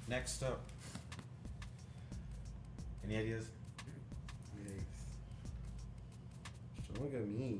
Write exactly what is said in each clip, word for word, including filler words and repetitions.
Next up. Any ideas? Yikes. Don't look at me.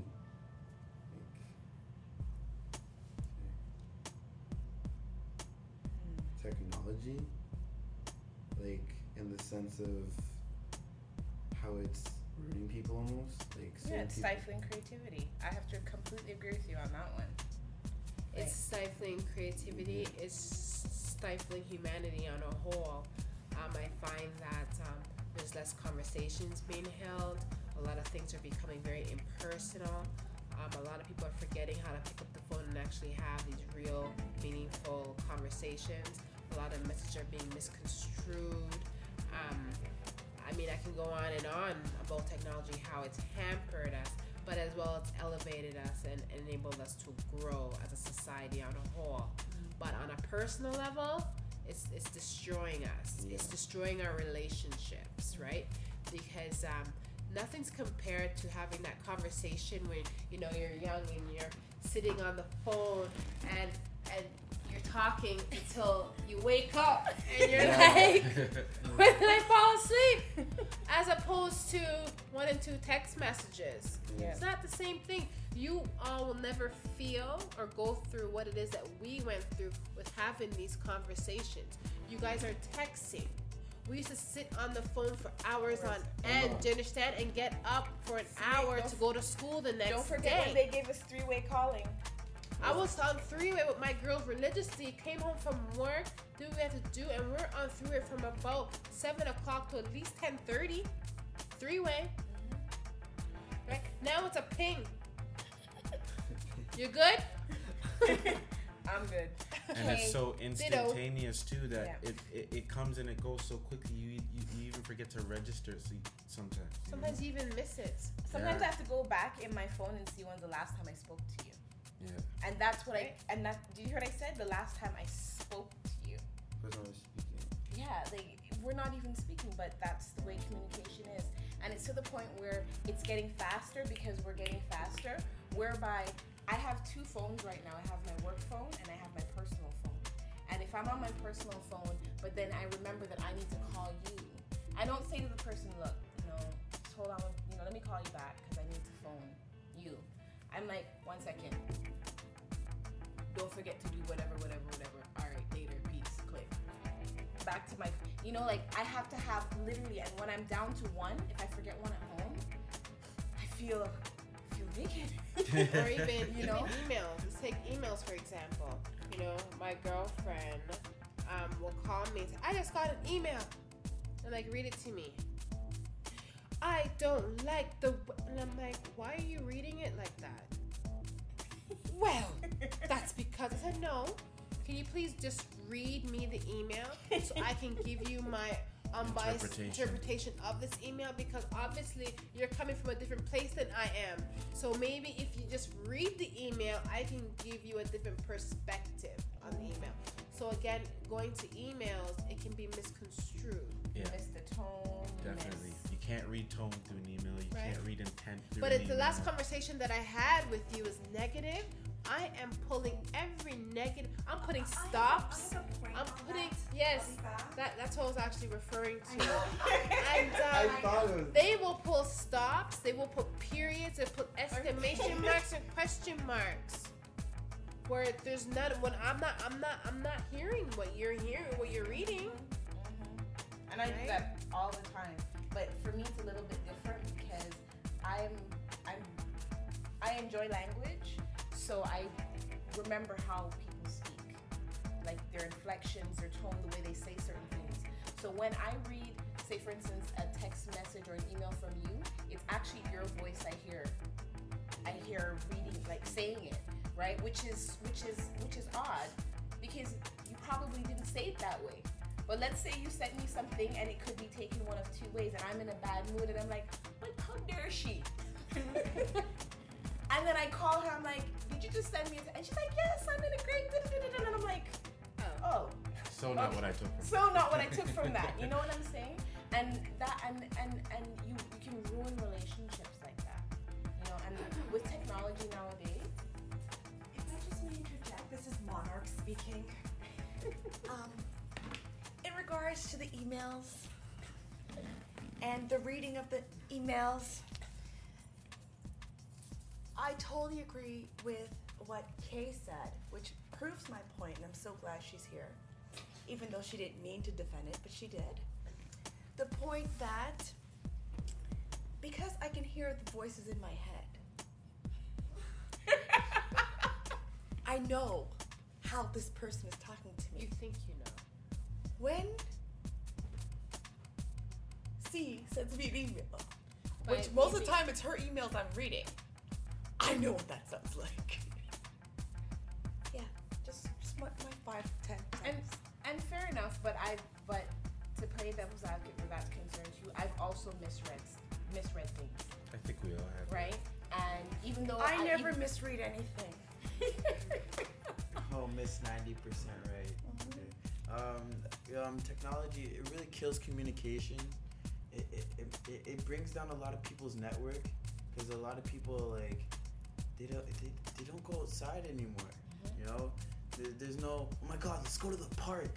Like, technology, like in the sense of how it's ruining people almost. Like Yeah, it's people- stifling creativity. I have to completely agree with you on that one. It's stifling creativity. It's stifling humanity on a whole. Um, I find that um, there's less conversations being held. A lot of things are becoming very impersonal. Um, a lot of people are forgetting how to pick up the phone and actually have these real, meaningful conversations. A lot of messages are being misconstrued. Um, I mean, I can go on and on about technology, how it's hampered us, but as well it's elevated us and enabled us to grow as a society on a whole. But on a personal level, it's it's destroying us. Yeah. It's destroying our relationships, right? Because um, nothing's compared to having that conversation when you know you're young and you're sitting on the phone and and you're talking until you wake up and you're like, when did I fall asleep? As opposed to one and two text messages. Yeah. It's not the same thing. You all will never feel or go through what it is that we went through with having these conversations. You guys are texting. We used to sit on the phone for hours on end, do you understand? And get up for an hour to go to school the next day. Don't forget when they gave us three-way calling. I was on three-way with my girls religiously, came home from work, did what we had to do, and we're on three-way from about seven o'clock to at least ten thirty. Three-way. Right? Now it's a ping. You good? I'm good. And it's so Ditto. instantaneous too that Yeah. it, it, it comes and it goes so quickly. You you, you even forget to register. So you, sometimes. you Sometimes you even miss it. Sometimes Yeah. I have to go back in my phone and see when's the last time I spoke to you. know? Yeah. And that's what Right. I, and that, did you hear what I said? The last time I spoke to you. Person was speaking. Yeah, like, we're not even speaking, but that's the way communication is. And it's to the point where it's getting faster because we're getting faster, whereby I have two phones right now. I have my work phone and I have my personal phone. And if I'm on my personal phone, but then I remember that I need to call you, I don't say to the person, look, you know, just hold on, you know, let me call you back because I need to phone you. I'm like, one second. Don't forget to do whatever, whatever, whatever. All right, later, peace, click. Back to my, you know, like I have to have literally, and when I'm down to one, if I forget one at home, I feel, I feel naked. Or even, You you know? know, emails. Let's take emails, for example. You know, my girlfriend um, will call me and say, I just got an email. And like, read it to me. I don't like the, w-. And I'm like, why are you reading it like that? Well, that's because I said, no. Can you please just read me the email so I can give you my unbiased Interpretation. interpretation of this email? Because obviously you're coming from a different place than I am. So maybe if you just read the email, I can give you a different perspective on the email. So again, going to emails, it can be misconstrued. Yeah. You miss the tone. you Definitely. miss- You can't read tone through an email. You Right. can't read intent through But an if the email. last conversation that I had with you is negative, I am pulling every negative. I'm putting stops. I'm putting yes. That that's what I was actually referring to. And I um, thought it was. they will pull stops. They will put periods and put exclamation marks and question marks. Where there's none. When I'm not, I'm not, I'm not hearing what you're hearing, what you're reading. Mhm. And I do Right? that all the time. But for me, it's a little bit different because I'm, I'm, I enjoy language, so I remember how people speak, like their inflections, their tone, the way they say certain things. So when I read, say for instance, a text message or an email from you, it's actually your voice I hear. I hear reading, like saying it, right? Which is, which is, which is odd because you probably didn't say it that way. But let's say you sent me something and it could be taken one of two ways, and I'm in a bad mood and I'm like, but how dare she? And then I call her, I'm like, did you just send me a t-? And she's like, yes, I'm in a great, da-da-da-da-da. And I'm like, oh, So not okay. what I took from so not what I took from that. You know what I'm saying? And that, and and and you, you can ruin relationships like that. You know, and with technology nowadays, If I just may interject, this is Monarch speaking. um, in regards to the emails and the reading of the emails, I totally agree with what Kay said, which proves my point, and I'm so glad she's here, even though she didn't mean to defend it, but she did. The point that because I can hear the voices in my head, I know how this person is talking to me. You think you know. When C sends me an email, But which most of maybe- the time it's her emails I'm reading, I know what that sounds like. Yeah, just, just my, my five, ten And cents. and fair enough, but I but to play devil's advocate where that concerns you, I've also misread misread things, I think we all have. right? And even though I never even- misread anything. Oh, miss ninety percent right. Okay. Um, um, technology, it really kills communication. It, it, it, it, it brings down a lot of people's network because a lot of people, like, they don't, they, they don't go outside anymore. Mhm. You know, there, there's no, oh my God, let's go to the park.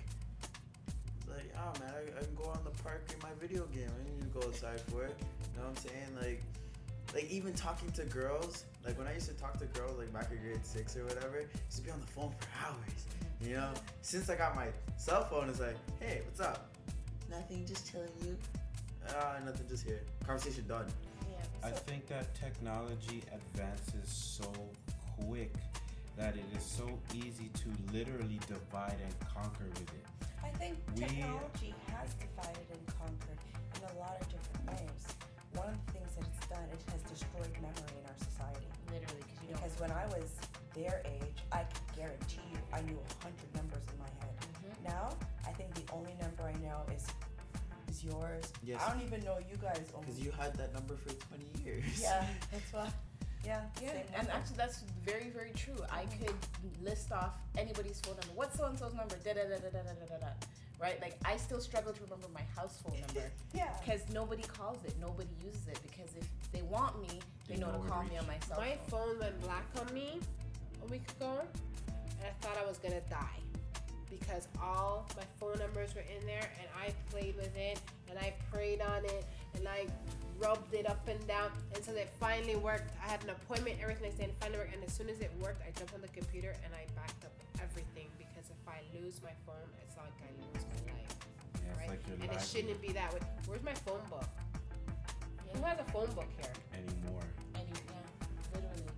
Like, oh man, I, I can go on the park in my video game. I don't need to go outside for it. You know what I'm saying? Like, like even talking to girls, like when I used to talk to girls like back in grade six or whatever, I used to be on the phone for hours. You know? Since I got my cell phone, it's like, hey, what's up? Nothing, just telling you. Ah, nothing, just here. Conversation done. Yeah. I so- think that technology advances so quick that it is so easy to literally divide and conquer with it. I think We- technology has divided and conquered in a lot of different ways. One of the things that it's done, it has destroyed memory in our society. literally, because you don't. Because when I was their age, I could guarantee you I knew a hundred numbers in my head. Mhm. Now, I think the only number I know is is yours. Yes. I don't even know you guys own. Because you had that number for twenty years. Yeah, that's why. Yeah, Yeah, same and number. actually that's very, very true. I could list off anybody's phone number. What's so and so's number? Da da da da da da da da. Right? Like I still struggle to remember my house phone number yeah. because nobody calls it, nobody uses it. Because if they want me, they They know know to where call to me on my cell My phone. phone went black on me a week ago, and I thought I was gonna die because all my phone numbers were in there, and I played with it, and I prayed on it, and I rubbed it up and down until it finally worked. I had an appointment, everything I said, it finally worked, and as soon as it worked, I jumped on the computer and I backed up everything because if I lose my phone, it's like I lose my life. Yeah, it's Right? like your And it life shouldn't be that way. Where's my phone book? Who Yeah. has a phone book here? anymore. And you, yeah, literally.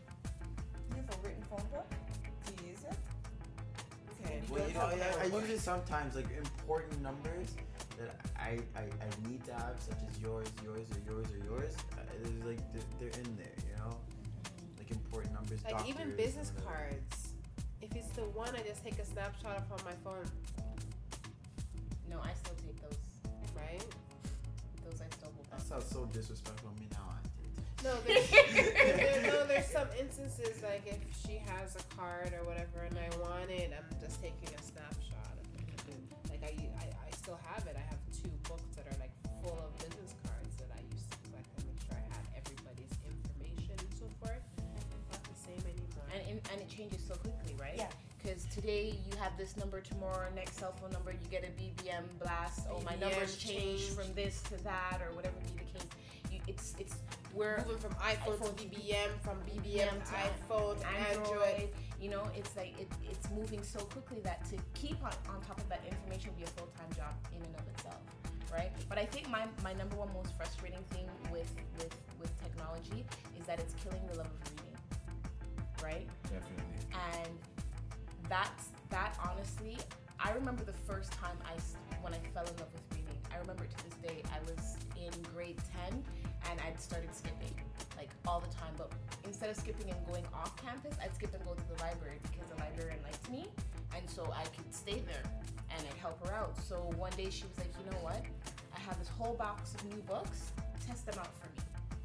You have a written phone book? Do you use it? Okay. You Well, don't you know, have a I, I phone book. use it sometimes, like important numbers that I, I, I need to have, such as yours, yours, or yours, or yours. Uh, there's like they're, they're in there, you know, like important numbers. Like even doctors, business and whatever. cards. If it's the one, I just take a snapshot of on my phone, No, I still take those. right? Those I still hold That on. sounds so disrespectful to me now. No, there's, there, no, there's some instances like if she has a card or whatever and I want it, I'm just taking a snapshot of it. Like I, I, I still have it. I have two books that are like full of business cards that I used to collect and make sure I had everybody's information and so forth. Not the same anymore. And, and and it changes so quickly, right? Yeah. Because today you have this number, tomorrow next cell phone number you get a B B M blast. Oh, my B B M number's changed changed. from this to that, or whatever be the case. You, it's it's we're Moving from iPhone, iPhone to to B B M, from B B M to to iPhone to Android. You know, it's like it, it's moving so quickly that to keep on, on top of that information would be a full time job in and of itself, right? But I think my, my number one most frustrating thing with, with with technology is that it's killing the love of reading, right? Definitely. And that's that honestly, I remember the first time I s- when I fell in love with reading. I remember it to this day. I was in grade ten and I'd started skipping like all the time. But instead of skipping and going off campus, I'd skip and go to the library because the librarian liked me, and so I could stay there and I'd help her out. So one day she was like, you know what? I have this whole box of new books. Test them out for me.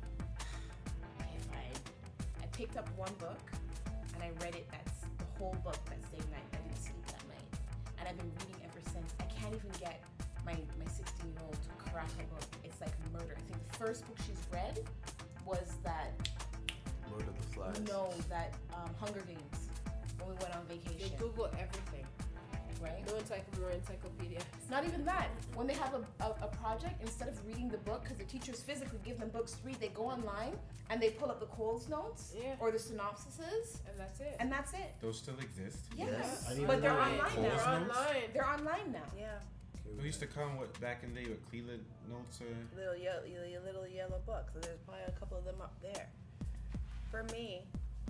Okay, fine. I picked up one book and I read it. That's the whole book that same night. I didn't sleep that night, and I've been reading ever since. I can't even get my my sixteen year old to crack a book. It's like murder. I think the first book she's read was that Lord of the Flies. no that um, Hunger Games when we went on They vacation. Google everything. right? No encycl- more encyclopedia. Not even that. When they have a, a, a project, instead of reading the book, because the teachers physically give them books to read, they go online and they pull up the Coles notes Yeah. or the synopsises, And that's it. and that's it. Those still exist. Yes, Yes. I didn't but even they're know online that. now. They're Coles notes? online. They're online now. Yeah, We used to come what back in the day with Cleveland notes or little yellow, little yellow books. So there's probably a couple of them up there. For me,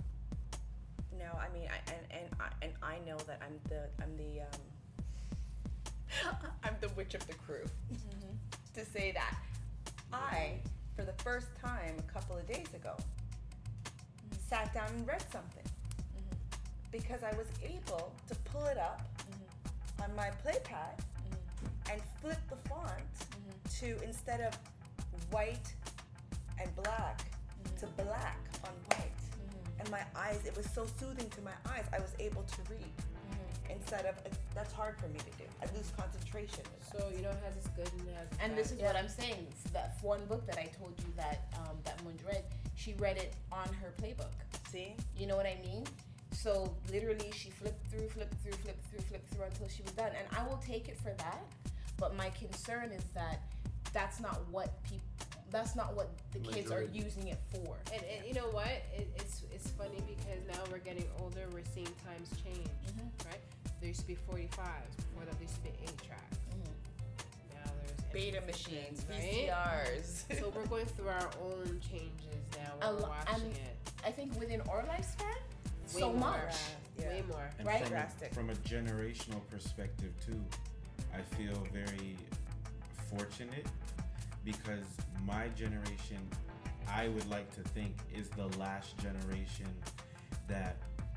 no, I mean, I, and and I and I know that I'm the I'm the um, I'm the witch of the crew. To say that I, for the first time a couple of days ago, sat down and read something because I was able to pull it up on my playpad and flip the font to, instead of white and black, to black on white. And my eyes, it was so soothing to my eyes, I was able to read. Instead of, that's hard for me to do. I lose concentration. So you know it has its good and it has its And bad. this is what I'm saying. That one book that I told you that um, that Munj read, she read it on her playbook. See? You know what I mean? So literally, she flipped through, flipped through, flipped through, flipped through until she was done. And I will take it for that. But my concern is that that's not what people. That's not what the kids are Majority. using it for. And, and you know what? It, it's it's funny because now we're getting older. We're seeing times change, Mhm. right? There used to be forty-fives. Before that, there used to be eight tracks. Mhm. Now there's Beta M P machines, right? V C Rs. So we're going through our own changes now A when we're lo- watching and- it. I think within our lifespan, Way so more. much. Yeah. Way more. and Right? from, Drastic. a, from a generational perspective too, I feel very fortunate because my generation, I would like to think, is the last generation that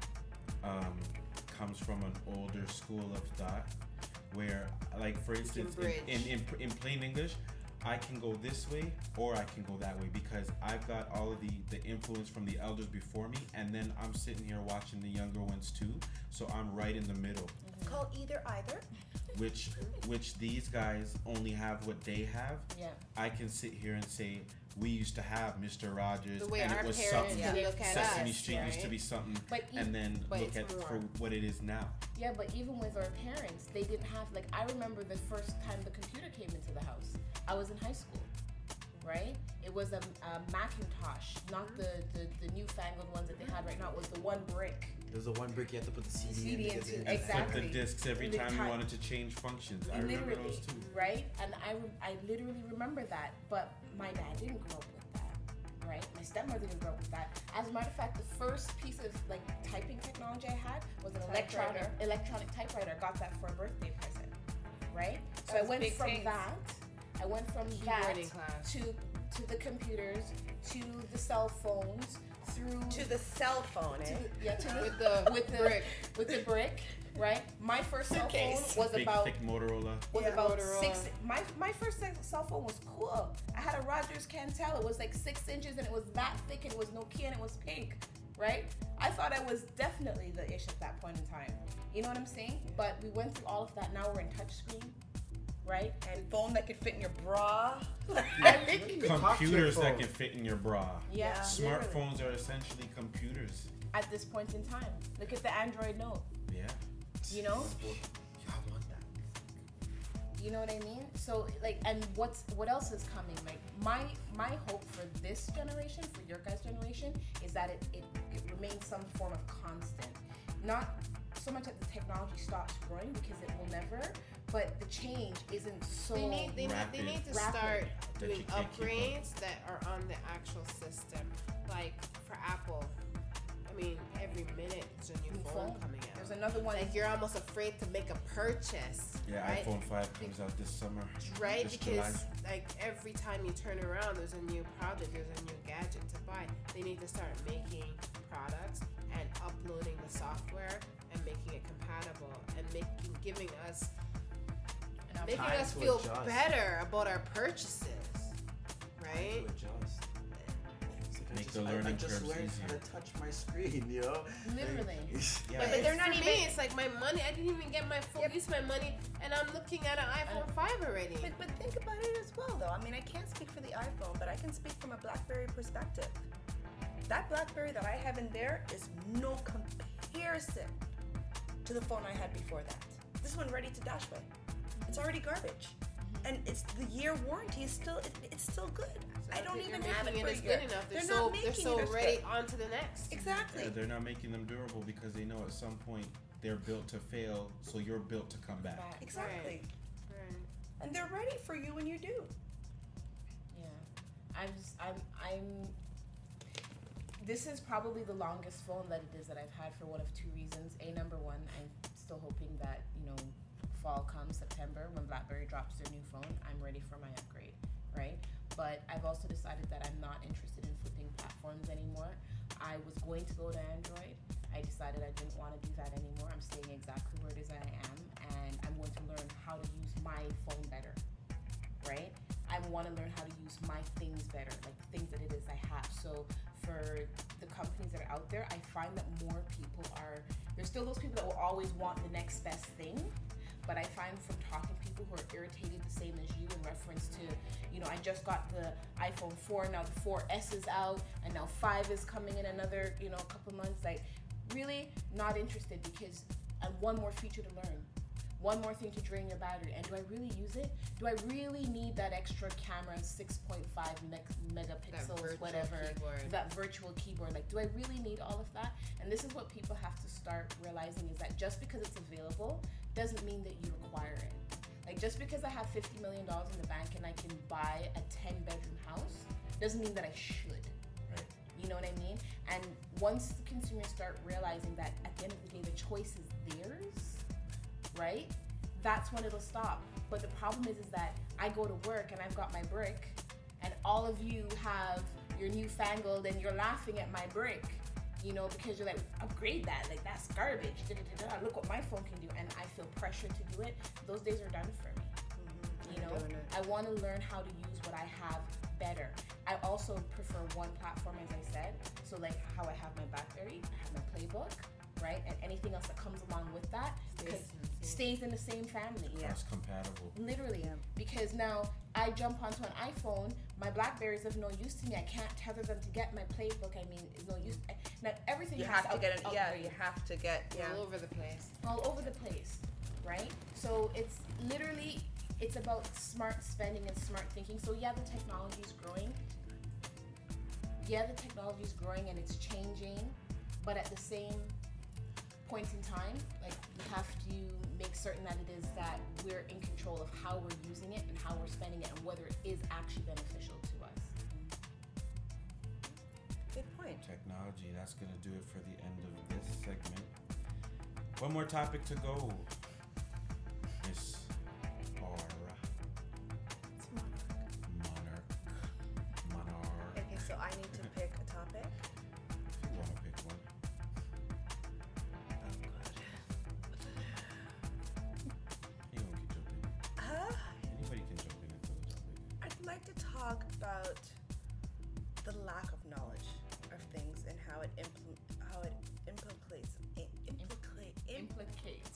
um, comes from an older school of thought where, like, for instance, in, bridge. in, in, in plain English, I can go this way or I can go that way because I've got all of the, the influence from the elders before me, and then I'm sitting here watching the younger ones too, so I'm right in the middle. It's called either either. Which which these guys only have what they have. Yeah. I can sit here and say we used to have Mister Rogers The way and our it was parents something. Yeah. look at Sesame us, Street used to right? be something, But e- and then but look it's at more. for what it is now. Yeah, but even with our parents, they didn't have, like, I remember the first time the computer came into the house. I was in high school, right? It was a, a Macintosh, not the, the, the newfangled ones that they had right now. It was the one brick. There's the one brick you have to put the C D, C D in. because into, it- And exactly. flip the discs every The time time- you wanted to change functions. I remember Literally, those too. right? And I, re- I literally remember that, but my dad didn't grow up with that, right? My stepmother didn't grow up with that. As a matter of fact, the first piece of, like, typing technology I had was an electronic Typewriter. electronic typewriter. I got that for a birthday present, right? So That I was went big from things. that. I went from that Keyboarding class. to to the computers, to the cell phones, through To the cell phone, to eh? the, yeah, to the, With the with the brick. with the brick, right? My first cell phone Suitcase. was Big about thick Motorola. was Yeah. about Motorola. six. My my first se- cell phone was cool. I had a Rogers Cantel. It was like six inches and it was that thick and it was Nokia and it was pink, right? I thought I was definitely the ish at that point in time. You know what I'm saying? But we went through all of that. Now we're in touchscreen, right? And phone that could fit in your bra. Computers that phone. can fit in your bra. Yeah. literally. Smartphones are essentially computers. At this point in time, look at the Android Note. Yeah. You know, Y'all want that. you know what I mean. So like, and what's what else is coming? Like my my hope for this generation, for your guys' generation, is that it it, it remains some form of constant. Not so much that the technology stops growing because it will never, but the change isn't so. They need, they, need, rapid. they need to Rapid. start That doing you can't keep up. upgrades that are on the actual system. Like for Apple, I mean, every minute there's a new New phone, phone. coming out. There's another one. Like you're almost afraid to make a purchase. Yeah, right? iPhone five comes out this summer. Right? This Because July. like every time you turn around, there's a new project, there's a new gadget to buy. They need to start making products and uploading the software and making it compatible and making giving us Enough making time us to feel adjust. better about our purchases, right? To adjust. It's like I Make just, the I- I, learning just curves learned how easier. to touch my screen, you know? Literally. Yeah. But, but they're it's- not for even- me, it's like my money. I didn't even get my full Yep. use of my money, and I'm looking at an iPhone five already. But, but think about it as well, though. I mean, I can't speak for the iPhone, but I can speak from a BlackBerry perspective. That BlackBerry that I have in there is no comparison to the phone I had before that. this one ready to dash away. It's already garbage, and it's the year warranty is still it, it's still good. I don't even have it making for it a as year. good enough. They're, They're so not they're making so it as ready good. on to the next. Exactly. Yeah, they're not making them durable because they know at some point they're built to fail, so you're built to come back. Back. Exactly. Right. And they're ready for you when you do. Yeah, I'm just, I'm I'm. This is probably the longest phone that it is that I've had for one of two reasons. A, number one, I'm still hoping that, you know, fall comes September when BlackBerry drops their new phone, I'm ready for my upgrade, right? But I've also decided that I'm not interested in flipping platforms anymore. I was going to go to Android. I decided I didn't want to do that anymore. I'm staying exactly where it is I am, and I'm going to learn how to use my phone better, right? I want to learn how to use my things better, like the things that it is I have. So for the companies that are out there, I find that more people are, there's still those people that will always want the next best thing, but I find from talking to people who are irritated the same as you in reference to, you know, I just got the iPhone four, now the four S is out, and now five is coming in another, you know, a couple months, like really not interested because I have one more feature to learn. One more thing to drain your battery, and do I really use it? Do I really need that extra camera and six point five me- megapixels, virtual whatever, keyboard. that virtual keyboard? Like, do I really need all of that? And this is what people have to start realizing is that just because it's available doesn't mean that you require it. Like, just because I have fifty million dollars in the bank and I can buy a ten bedroom house doesn't mean that I should. Right. You know what I mean? And once the consumers start realizing that at the end of the day, the choice is theirs, right? That's when it'll stop. But the problem is, is that I go to work and I've got my brick, and all of you have your newfangled, and you're laughing at my brick, you know, because you're like, upgrade that, like that's garbage. Da, da, da, da. Look what my phone can do, and I feel pressure to do it. Those days are done for me. You know, I want to learn how to use what I have better. I also prefer one platform, as I said. So like how I have my BlackBerry, I have my Playbook, right? And anything else that comes along with that Stays stays in the same family. Yeah. Cross compatible. Literally. Yeah. Because now I jump onto an iPhone, my BlackBerry is of no use to me. I can't tether them to get my Playbook. I mean, it's no use. Now everything You has have to up- get it. Yeah, upgrade you have to get. Yeah. All over the place. all over the place, right? So it's literally, it's about smart spending and smart thinking. So yeah, the technology is growing. Yeah, the technology is growing and it's changing, but at the same point in time, like we have to make certain that it is that we're in control of how we're using it and how we're spending it and whether it is actually beneficial to us. Good point. Technology, that's going to do it for the end of this segment. One more topic to go. Miss Aura. It's monarch. Monarch. Monarch. Okay, so I need to pick a topic. If you want to pick one. Oh God. You won't keep jumping. Huh? Anybody can jump in into the topic. I'd like to talk about the lack of knowledge of things and how it impl- how it implicates i- implicate im- Implicates.